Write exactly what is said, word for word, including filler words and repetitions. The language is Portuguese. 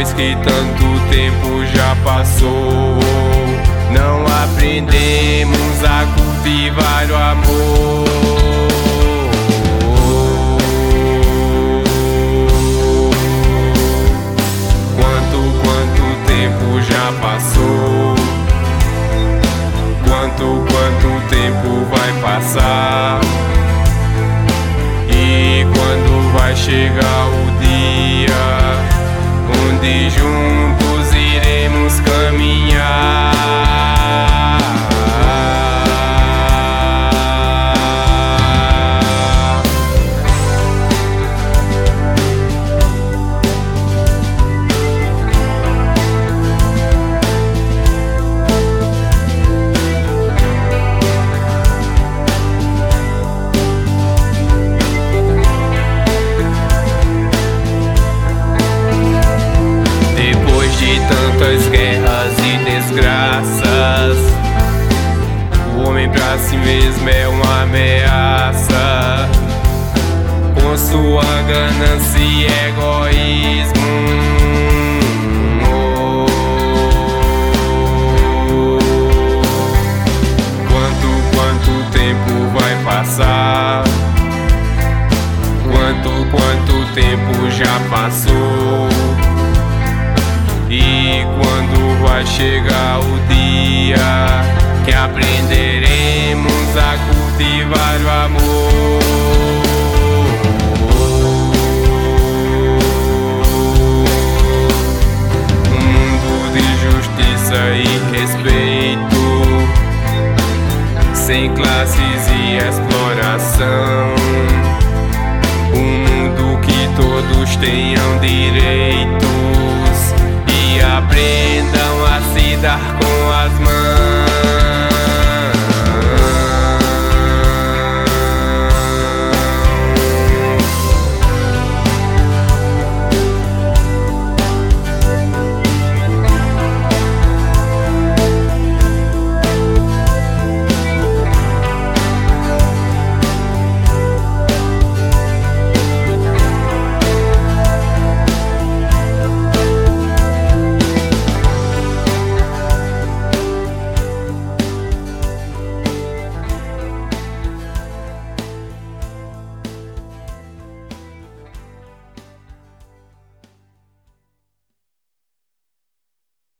Depois que tanto tempo já passou, não aprendemos a cultivar o amor. Quanto, quanto tempo já passou? Quanto, quanto tempo vai passar? E quando vai chegar o dia onde juntos iremos caminhar? Tantas guerras e desgraças, o homem pra si mesmo é uma ameaça, com sua ganância e egoísmo. Oh. Quanto, quanto tempo vai passar? Quanto, quanto tempo já passou? E quando vai chegar o dia que aprenderemos a cultivar o amor? Um mundo de justiça e respeito, sem classes e exploração. Um mundo que todos tenham direitos e aprendam a se dar conta.